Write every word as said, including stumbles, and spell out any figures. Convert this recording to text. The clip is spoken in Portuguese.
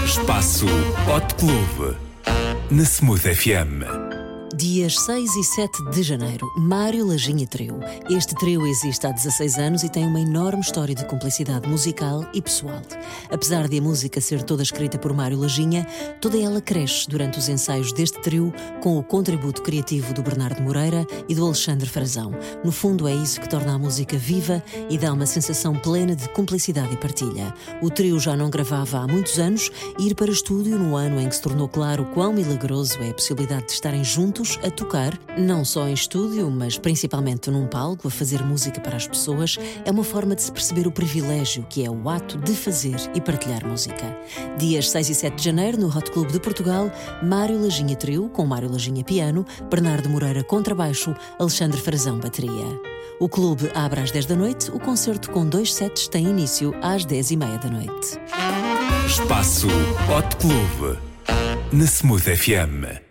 Espaço Hot Club, na Smooth F M. Dias seis e sete de janeiro, Mário Lajinha Trio. Este trio existe há dezasseis anos e tem uma enorme história de cumplicidade musical e pessoal. Apesar de a música ser toda escrita por Mário Lajinha, toda ela cresce durante os ensaios deste trio com o contributo criativo do Bernardo Moreira e do Alexandre Frazão. No fundo é isso que torna a música viva e dá uma sensação plena de cumplicidade e partilha. O trio já não gravava há muitos anos e ir para estúdio no ano em que se tornou claro quão milagroso é a possibilidade de estarem juntos a tocar, não só em estúdio, mas principalmente num palco, a fazer música para as pessoas, é uma forma de se perceber o privilégio que é o ato de fazer e partilhar música. Dias seis e sete de janeiro, no Hot Club de Portugal, Mário Lajinha Trio, com Mário Lajinha Piano, Bernardo Moreira contrabaixo, Alexandre Frazão bateria. O clube abre às dez da noite, o concerto com dois sets tem início às dez e meia da noite. Espaço Hot Club, na Smooth F M.